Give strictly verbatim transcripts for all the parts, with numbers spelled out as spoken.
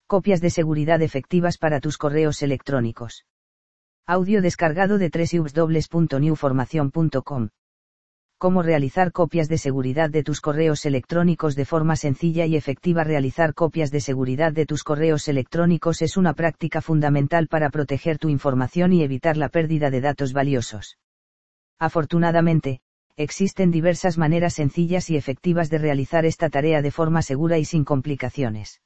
Copias de seguridad efectivas para tus correos electrónicos. Audio descargado de doble u doble u doble u punto new formación punto com. Cómo realizar copias de seguridad de tus correos electrónicos de forma sencilla y efectiva. Realizar copias de seguridad de tus correos electrónicos es una práctica fundamental para proteger tu información y evitar la pérdida de datos valiosos. Afortunadamente, existen diversas maneras sencillas y efectivas de realizar esta tarea de forma segura y sin complicaciones.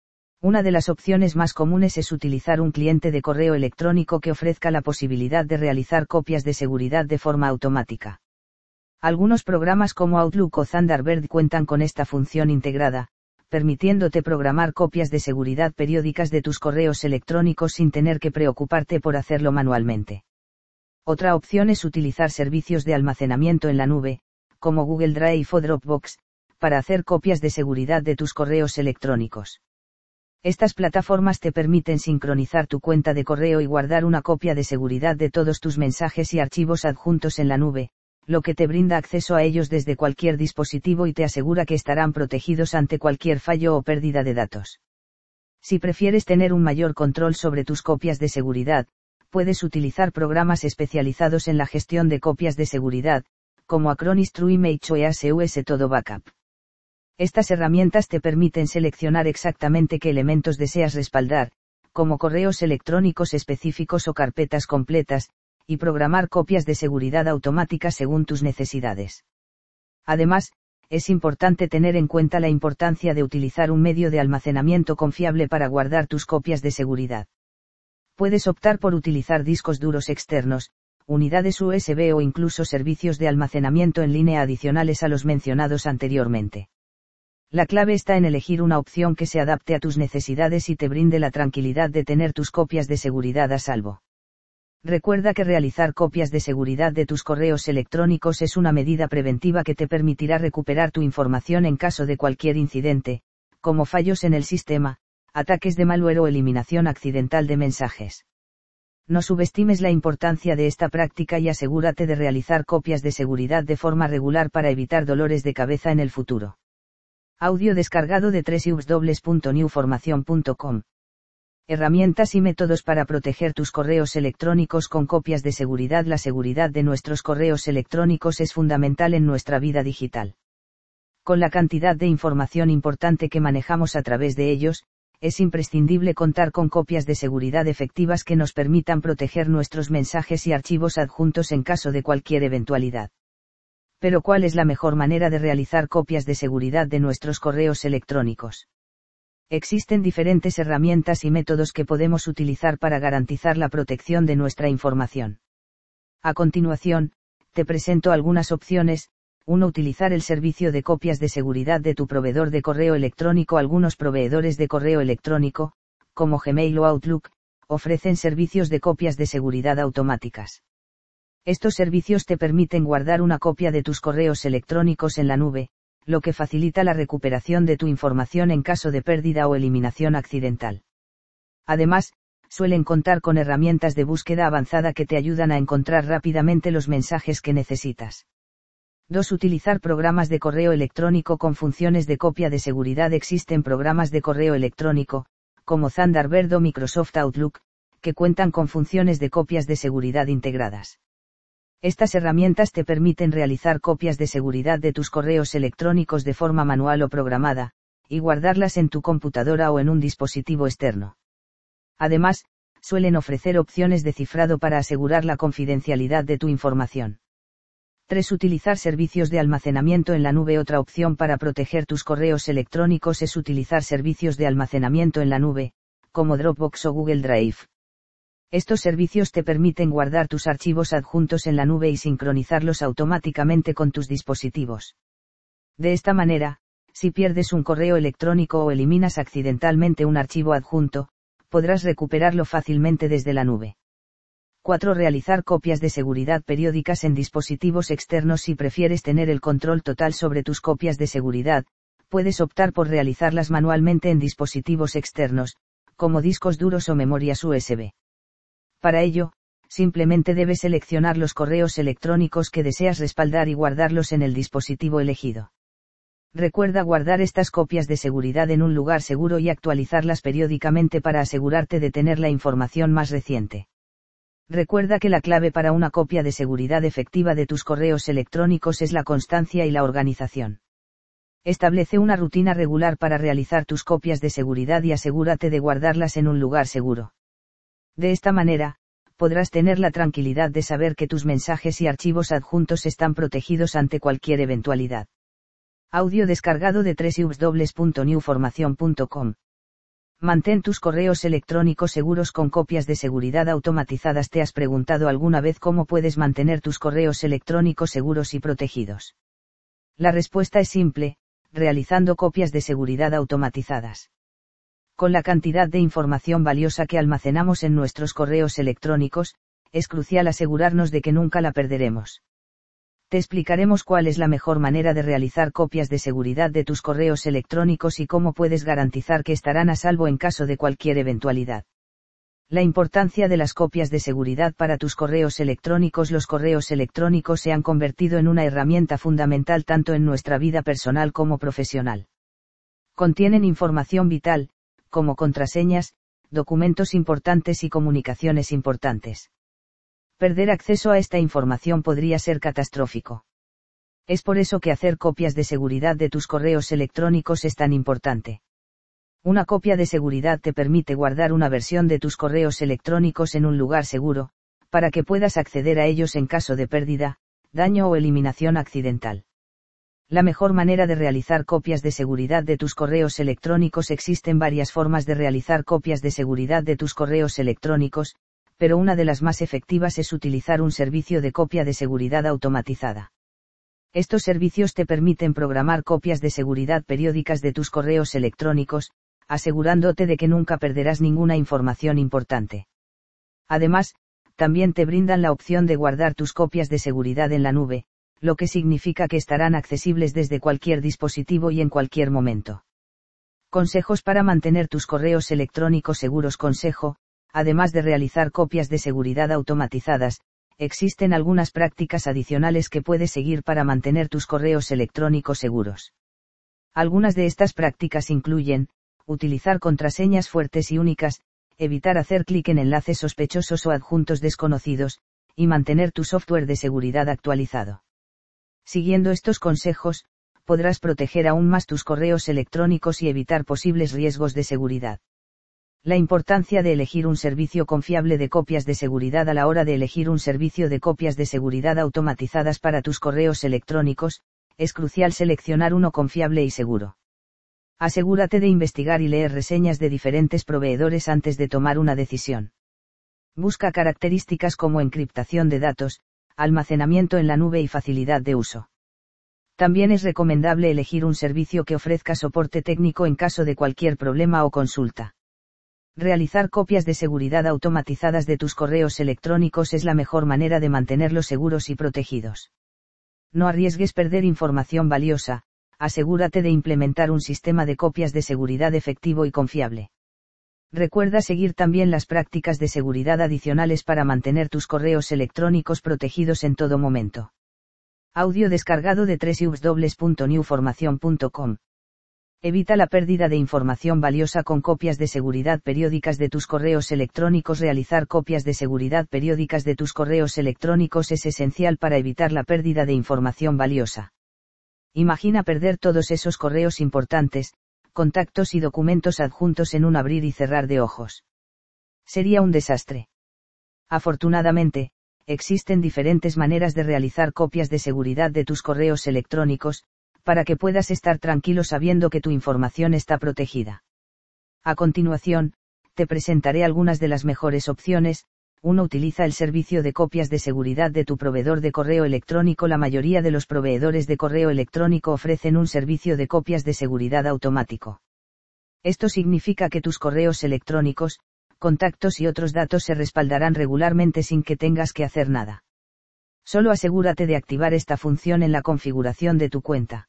Una de las opciones más comunes es utilizar un cliente de correo electrónico que ofrezca la posibilidad de realizar copias de seguridad de forma automática. Algunos programas como Outlook o Thunderbird cuentan con esta función integrada, permitiéndote programar copias de seguridad periódicas de tus correos electrónicos sin tener que preocuparte por hacerlo manualmente. Otra opción es utilizar servicios de almacenamiento en la nube, como Google Drive o Dropbox, para hacer copias de seguridad de tus correos electrónicos. Estas plataformas te permiten sincronizar tu cuenta de correo y guardar una copia de seguridad de todos tus mensajes y archivos adjuntos en la nube, lo que te brinda acceso a ellos desde cualquier dispositivo y te asegura que estarán protegidos ante cualquier fallo o pérdida de datos. Si prefieres tener un mayor control sobre tus copias de seguridad, puedes utilizar programas especializados en la gestión de copias de seguridad, como Acronis TrueImage o EaseUS Todo Backup. Estas herramientas te permiten seleccionar exactamente qué elementos deseas respaldar, como correos electrónicos específicos o carpetas completas, y programar copias de seguridad automáticas según tus necesidades. Además, es importante tener en cuenta la importancia de utilizar un medio de almacenamiento confiable para guardar tus copias de seguridad. Puedes optar por utilizar discos duros externos, unidades U S B o incluso servicios de almacenamiento en línea adicionales a los mencionados anteriormente. La clave está en elegir una opción que se adapte a tus necesidades y te brinde la tranquilidad de tener tus copias de seguridad a salvo. Recuerda que realizar copias de seguridad de tus correos electrónicos es una medida preventiva que te permitirá recuperar tu información en caso de cualquier incidente, como fallos en el sistema, ataques de malware o eliminación accidental de mensajes. No subestimes la importancia de esta práctica y asegúrate de realizar copias de seguridad de forma regular para evitar dolores de cabeza en el futuro. Audio descargado de doble u doble u doble u punto new formación punto com. Herramientas y métodos para proteger tus correos electrónicos con copias de seguridad. La seguridad de nuestros correos electrónicos es fundamental en nuestra vida digital. Con la cantidad de información importante que manejamos a través de ellos, es imprescindible contar con copias de seguridad efectivas que nos permitan proteger nuestros mensajes y archivos adjuntos en caso de cualquier eventualidad. Pero ¿cuál es la mejor manera de realizar copias de seguridad de nuestros correos electrónicos? Existen diferentes herramientas y métodos que podemos utilizar para garantizar la protección de nuestra información. A continuación, te presento algunas opciones. uno Utilizar el servicio de copias de seguridad de tu proveedor de correo electrónico. Algunos proveedores de correo electrónico, como Gmail o Outlook, ofrecen servicios de copias de seguridad automáticas. Estos servicios te permiten guardar una copia de tus correos electrónicos en la nube, lo que facilita la recuperación de tu información en caso de pérdida o eliminación accidental. Además, suelen contar con herramientas de búsqueda avanzada que te ayudan a encontrar rápidamente los mensajes que necesitas. dos Utilizar programas de correo electrónico con funciones de copia de seguridad. Existen programas de correo electrónico, como Thunderbird o Microsoft Outlook, que cuentan con funciones de copias de seguridad integradas. Estas herramientas te permiten realizar copias de seguridad de tus correos electrónicos de forma manual o programada, y guardarlas en tu computadora o en un dispositivo externo. Además, suelen ofrecer opciones de cifrado para asegurar la confidencialidad de tu información. tres Utilizar servicios de almacenamiento en la nube. Otra opción para proteger tus correos electrónicos es utilizar servicios de almacenamiento en la nube, como Dropbox o Google Drive. Estos servicios te permiten guardar tus archivos adjuntos en la nube y sincronizarlos automáticamente con tus dispositivos. De esta manera, si pierdes un correo electrónico o eliminas accidentalmente un archivo adjunto, podrás recuperarlo fácilmente desde la nube. cuatro Realizar copias de seguridad periódicas en dispositivos externos. Si prefieres tener el control total sobre tus copias de seguridad, puedes optar por realizarlas manualmente en dispositivos externos, como discos duros o memorias U S B. Para ello, simplemente debes seleccionar los correos electrónicos que deseas respaldar y guardarlos en el dispositivo elegido. Recuerda guardar estas copias de seguridad en un lugar seguro y actualizarlas periódicamente para asegurarte de tener la información más reciente. Recuerda que la clave para una copia de seguridad efectiva de tus correos electrónicos es la constancia y la organización. Establece una rutina regular para realizar tus copias de seguridad y asegúrate de guardarlas en un lugar seguro. De esta manera, podrás tener la tranquilidad de saber que tus mensajes y archivos adjuntos están protegidos ante cualquier eventualidad. Audio descargado de doble u doble u doble u punto new formación punto com. Mantén tus correos electrónicos seguros con copias de seguridad automatizadas. ¿Te has preguntado alguna vez cómo puedes mantener tus correos electrónicos seguros y protegidos? La respuesta es simple, realizando copias de seguridad automatizadas. Con la cantidad de información valiosa que almacenamos en nuestros correos electrónicos, es crucial asegurarnos de que nunca la perderemos. Te explicaremos cuál es la mejor manera de realizar copias de seguridad de tus correos electrónicos y cómo puedes garantizar que estarán a salvo en caso de cualquier eventualidad. La importancia de las copias de seguridad para tus correos electrónicos. Los correos electrónicos se han convertido en una herramienta fundamental tanto en nuestra vida personal como profesional. Contienen información vital, como contraseñas, documentos importantes y comunicaciones importantes. Perder acceso a esta información podría ser catastrófico. Es por eso que hacer copias de seguridad de tus correos electrónicos es tan importante. Una copia de seguridad te permite guardar una versión de tus correos electrónicos en un lugar seguro, para que puedas acceder a ellos en caso de pérdida, daño o eliminación accidental. La mejor manera de realizar copias de seguridad de tus correos electrónicos. Existen varias formas de realizar copias de seguridad de tus correos electrónicos, pero una de las más efectivas es utilizar un servicio de copia de seguridad automatizada. Estos servicios te permiten programar copias de seguridad periódicas de tus correos electrónicos, asegurándote de que nunca perderás ninguna información importante. Además, también te brindan la opción de guardar tus copias de seguridad en la nube, lo que significa que estarán accesibles desde cualquier dispositivo y en cualquier momento. Consejos para mantener tus correos electrónicos seguros. Consejo: además de realizar copias de seguridad automatizadas, existen algunas prácticas adicionales que puedes seguir para mantener tus correos electrónicos seguros. Algunas de estas prácticas incluyen: utilizar contraseñas fuertes y únicas, evitar hacer clic en enlaces sospechosos o adjuntos desconocidos, y mantener tu software de seguridad actualizado. Siguiendo estos consejos, podrás proteger aún más tus correos electrónicos y evitar posibles riesgos de seguridad. La importancia de elegir un servicio confiable de copias de seguridad. A la hora de elegir un servicio de copias de seguridad automatizadas para tus correos electrónicos, es crucial seleccionar uno confiable y seguro. Asegúrate de investigar y leer reseñas de diferentes proveedores antes de tomar una decisión. Busca características como encriptación de datos, almacenamiento en la nube y facilidad de uso. También es recomendable elegir un servicio que ofrezca soporte técnico en caso de cualquier problema o consulta. Realizar copias de seguridad automatizadas de tus correos electrónicos es la mejor manera de mantenerlos seguros y protegidos. No arriesgues perder información valiosa, asegúrate de implementar un sistema de copias de seguridad efectivo y confiable. Recuerda seguir también las prácticas de seguridad adicionales para mantener tus correos electrónicos protegidos en todo momento. Audio descargado de doble u doble u doble u punto new formación punto com. Evita la pérdida de información valiosa con copias de seguridad periódicas de tus correos electrónicos. Realizar copias de seguridad periódicas de tus correos electrónicos es esencial para evitar la pérdida de información valiosa. Imagina perder todos esos correos importantes, contactos y documentos adjuntos en un abrir y cerrar de ojos. Sería un desastre. Afortunadamente, existen diferentes maneras de realizar copias de seguridad de tus correos electrónicos, para que puedas estar tranquilo sabiendo que tu información está protegida. A continuación, te presentaré algunas de las mejores opciones. uno Utiliza el servicio de copias de seguridad de tu proveedor de correo electrónico. La mayoría de los proveedores de correo electrónico ofrecen un servicio de copias de seguridad automático. Esto significa que tus correos electrónicos, contactos y otros datos se respaldarán regularmente sin que tengas que hacer nada. Solo asegúrate de activar esta función en la configuración de tu cuenta.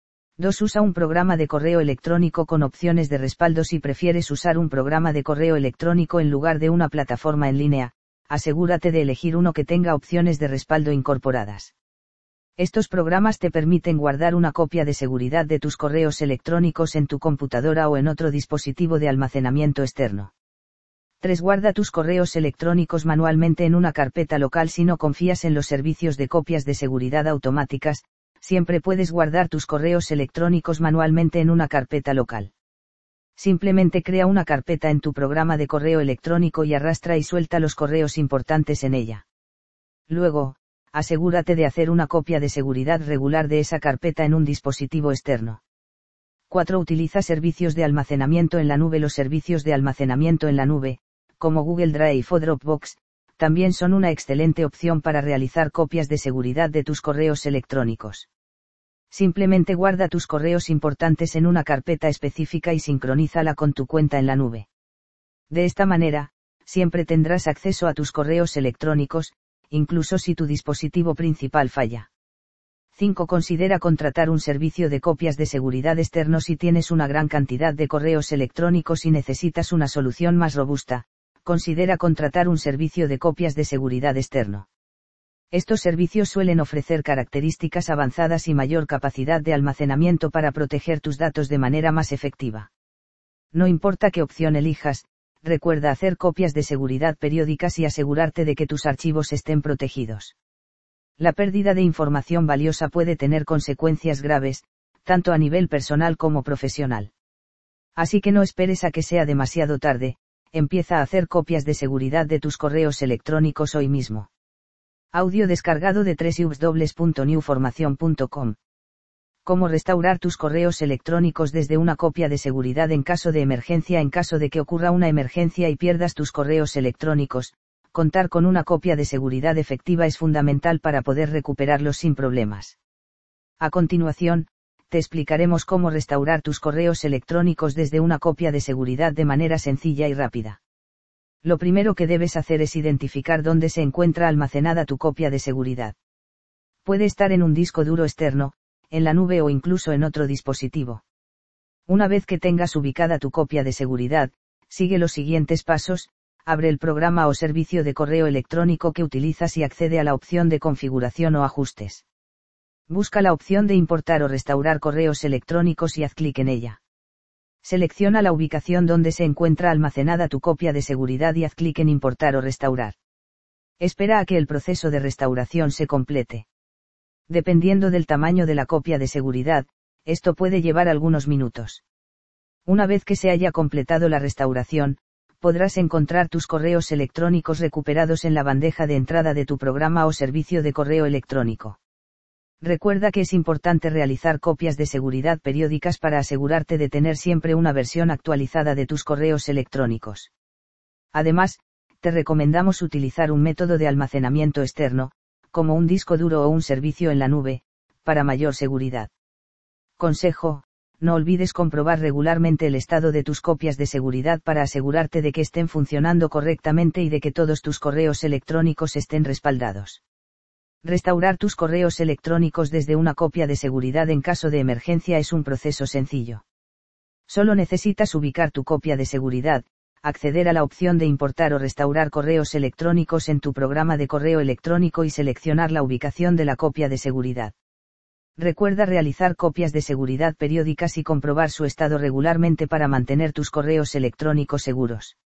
dos Usa un programa de correo electrónico con opciones de respaldo. Si prefieres usar un programa de correo electrónico en lugar de una plataforma en línea, asegúrate de elegir uno que tenga opciones de respaldo incorporadas. Estos programas te permiten guardar una copia de seguridad de tus correos electrónicos en tu computadora o en otro dispositivo de almacenamiento externo. tres Guarda tus correos electrónicos manualmente en una carpeta local. Si no confías en los servicios de copias de seguridad automáticas, siempre puedes guardar tus correos electrónicos manualmente en una carpeta local. Simplemente crea una carpeta en tu programa de correo electrónico y arrastra y suelta los correos importantes en ella. Luego, asegúrate de hacer una copia de seguridad regular de esa carpeta en un dispositivo externo. cuatro Utiliza servicios de almacenamiento en la nube. Los servicios de almacenamiento en la nube, como Google Drive o Dropbox, también son una excelente opción para realizar copias de seguridad de tus correos electrónicos. Simplemente guarda tus correos importantes en una carpeta específica y sincronízala con tu cuenta en la nube. De esta manera, siempre tendrás acceso a tus correos electrónicos, incluso si tu dispositivo principal falla. cinco Considera contratar un servicio de copias de seguridad externo. Si tienes una gran cantidad de correos electrónicos y necesitas una solución más robusta, considera contratar un servicio de copias de seguridad externo. Estos servicios suelen ofrecer características avanzadas y mayor capacidad de almacenamiento para proteger tus datos de manera más efectiva. No importa qué opción elijas, recuerda hacer copias de seguridad periódicas y asegurarte de que tus archivos estén protegidos. La pérdida de información valiosa puede tener consecuencias graves, tanto a nivel personal como profesional. Así que no esperes a que sea demasiado tarde, empieza a hacer copias de seguridad de tus correos electrónicos hoy mismo. Audio descargado de doble u doble u doble u punto new formación punto com. Cómo restaurar tus correos electrónicos desde una copia de seguridad en caso de emergencia. En caso de que ocurra una emergencia y pierdas tus correos electrónicos, contar con una copia de seguridad efectiva es fundamental para poder recuperarlos sin problemas. A continuación, te explicaremos cómo restaurar tus correos electrónicos desde una copia de seguridad de manera sencilla y rápida. Lo primero que debes hacer es identificar dónde se encuentra almacenada tu copia de seguridad. Puede estar en un disco duro externo, en la nube o incluso en otro dispositivo. Una vez que tengas ubicada tu copia de seguridad, sigue los siguientes pasos: abre el programa o servicio de correo electrónico que utilizas y accede a la opción de configuración o ajustes. Busca la opción de importar o restaurar correos electrónicos y haz clic en ella. Selecciona la ubicación donde se encuentra almacenada tu copia de seguridad y haz clic en importar o restaurar. Espera a que el proceso de restauración se complete. Dependiendo del tamaño de la copia de seguridad, esto puede llevar algunos minutos. Una vez que se haya completado la restauración, podrás encontrar tus correos electrónicos recuperados en la bandeja de entrada de tu programa o servicio de correo electrónico. Recuerda que es importante realizar copias de seguridad periódicas para asegurarte de tener siempre una versión actualizada de tus correos electrónicos. Además, te recomendamos utilizar un método de almacenamiento externo, como un disco duro o un servicio en la nube, para mayor seguridad. Consejo: no olvides comprobar regularmente el estado de tus copias de seguridad para asegurarte de que estén funcionando correctamente y de que todos tus correos electrónicos estén respaldados. Restaurar tus correos electrónicos desde una copia de seguridad en caso de emergencia es un proceso sencillo. Solo necesitas ubicar tu copia de seguridad, acceder a la opción de importar o restaurar correos electrónicos en tu programa de correo electrónico y seleccionar la ubicación de la copia de seguridad. Recuerda realizar copias de seguridad periódicas y comprobar su estado regularmente para mantener tus correos electrónicos seguros.